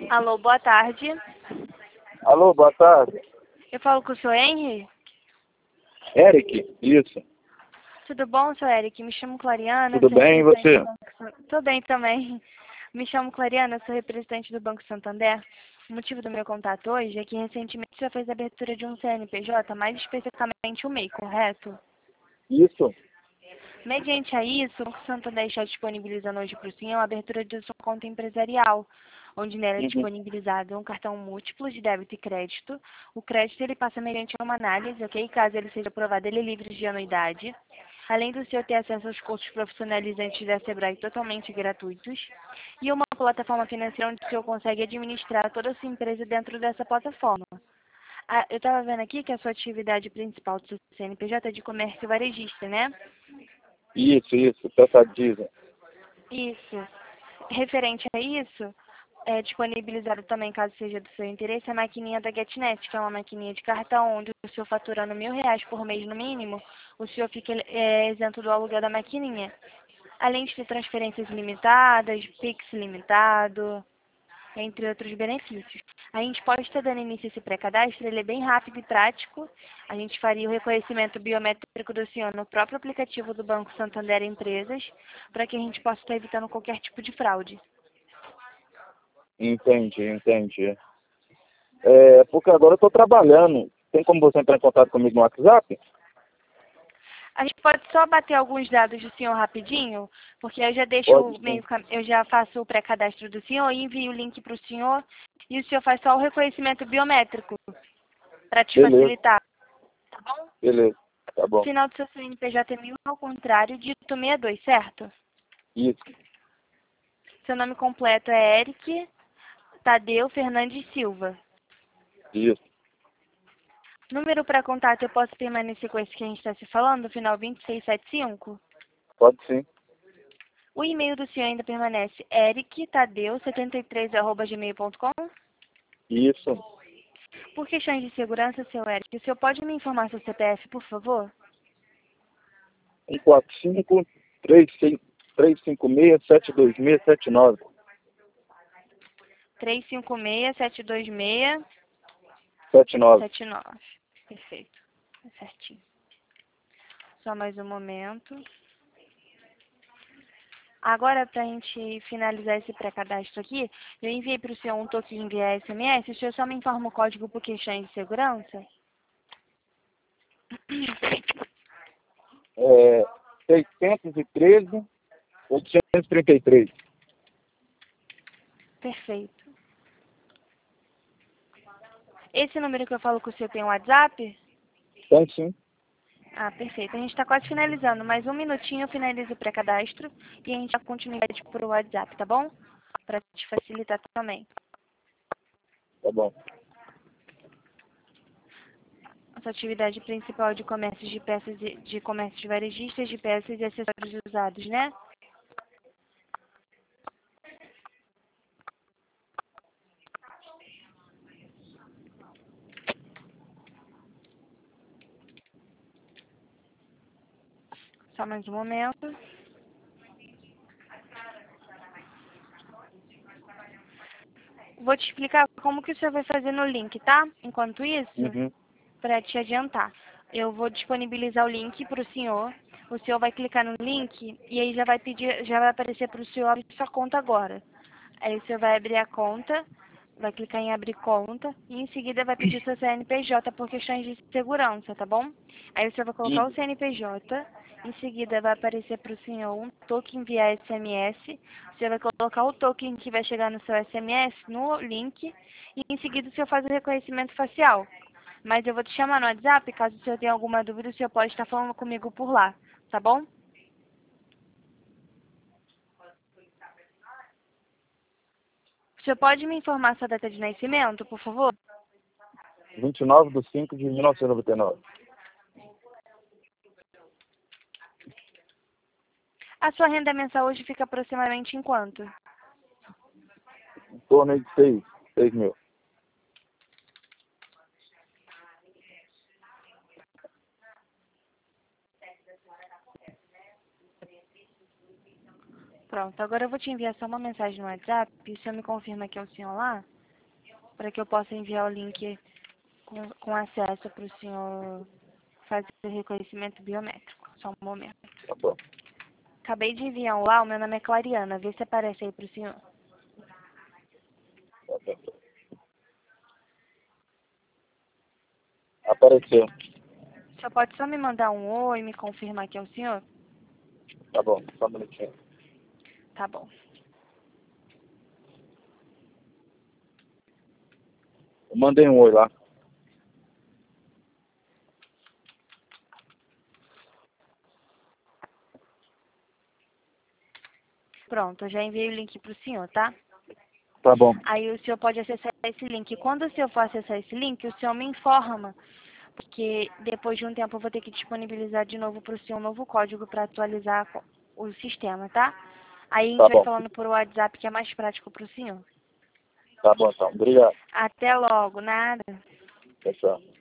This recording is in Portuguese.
Alô, boa tarde. Alô, boa tarde. Eu falo com o senhor Henry? Eric, isso. Tudo bom, senhor Eric? Me chamo Clariana, Tudo sou bem, e representante você? do Banco Santander. Tô bem também. Me chamo Clariana, sou representante do Banco Santander. O motivo do meu contato hoje é que recentemente você fez a abertura de um CNPJ, mais especificamente o MEI, correto? Isso. Mediante a isso, o Banco Santander está disponibilizando hoje para o senhor a abertura de sua conta empresarial, onde nela é Uhum. disponibilizado um cartão múltiplo de débito e crédito. O crédito ele passa mediante uma análise, ok? Caso ele seja aprovado, ele é livre de anuidade. Além do senhor ter acesso aos cursos profissionalizantes da Sebrae totalmente gratuitos. E uma plataforma financeira onde o senhor consegue administrar toda a sua empresa dentro dessa plataforma. Eu estava vendo aqui que a sua atividade principal do seu CNPJ é de comércio varejista, né? Isso. Peça diesel. Isso. Referente a isso, é disponibilizado também, caso seja do seu interesse, a maquininha da GetNet, que é uma maquininha de cartão, onde o senhor faturando R$ 1.000 por mês no mínimo, o senhor fica isento do aluguel da maquininha. Além de ter transferências limitadas, Pix limitado, entre outros benefícios. A gente pode estar dando início a esse pré-cadastro, ele é bem rápido e prático. A gente faria o reconhecimento biométrico do senhor no próprio aplicativo do Banco Santander Empresas, para que a gente possa estar evitando qualquer tipo de fraude. Entendi. Porque agora eu estou trabalhando. Tem como você entrar em contato comigo no WhatsApp? A gente pode só bater alguns dados do senhor rapidinho, porque eu já deixo Pode sim. eu já faço o pré-cadastro do senhor e envio o link para o senhor e o senhor faz só o reconhecimento biométrico para te Beleza, facilitar. Tá bom? beleza. Tá O bom. final do seu CNPJ é 1000 ao contrário, dígito 62, certo? Isso. Seu nome completo é Eric Tadeu Fernandes Silva. Isso. Número para contato, eu posso permanecer com esse que a gente está se falando, final 2675? Pode sim. O e-mail do senhor ainda permanece erictadeu73@gmail.com? Isso. Por questões de segurança, seu Eric, o senhor pode me informar seu CPF, por favor? 145 356 72679. 356-726-79. 79. Perfeito. Tá certinho. Só mais um momento. Agora, para a gente finalizar esse pré-cadastro aqui, eu enviei para o senhor um token via SMS. O senhor só me informa o código por questões de segurança? 613 833. Perfeito. Esse número que eu falo com o senhor tem um WhatsApp? Tem sim. Ah, perfeito. A gente está quase finalizando. Mais um minutinho eu finalizo o pré-cadastro e a gente dá continuidade por WhatsApp, tá bom? Para te facilitar também. Tá bom. Nossa atividade principal de comércio de peças de comércio de varejistas de peças e acessórios usados, né? Só mais um momento. Vou te explicar como que o senhor vai fazer no link, tá? Enquanto isso, Uhum. para te adiantar. Eu vou disponibilizar o link para o senhor. O senhor vai clicar no link e aí já vai aparecer para o senhor abrir sua conta agora. Aí o senhor vai abrir a conta, vai clicar em abrir conta e em seguida vai pedir seu CNPJ por questões de segurança, tá bom? Aí o senhor vai colocar o CNPJ, em seguida vai aparecer para o senhor um token via SMS. Você vai colocar o token que vai chegar no seu SMS no link e em seguida o senhor faz o reconhecimento facial. Mas eu vou te chamar no WhatsApp, caso o senhor tenha alguma dúvida, o senhor pode estar falando comigo por lá, tá bom? O senhor pode me informar sua data de nascimento, por favor? 29/5/1999. A sua renda mensal hoje fica aproximadamente em quanto? Em torno aí de 6 mil. Pronto, agora eu vou te enviar só uma mensagem no WhatsApp, e o senhor me confirma que é o senhor lá. para que eu possa enviar o link com acesso para o senhor fazer o reconhecimento biométrico. Só um momento. Tá bom. Acabei de enviar um lá, o meu nome é Clariana. Vê se aparece aí para o senhor. Tá bom. Apareceu. O senhor pode só me mandar um oi e me confirmar que é o senhor? Tá bom, só um minutinho. Tá bom. Eu mandei um oi lá. Pronto, eu já enviei o link para o senhor, tá? Tá bom. Aí o senhor pode acessar esse link. Quando o senhor for acessar esse link, o senhor me informa, porque depois de um tempo eu vou ter que disponibilizar de novo para o senhor um novo código para atualizar o sistema, tá? Aí a gente Tá vai bom. falando por WhatsApp, que é mais prático para o senhor. Tá bom, então. Obrigado. Até logo, nada. Tchau, tchau.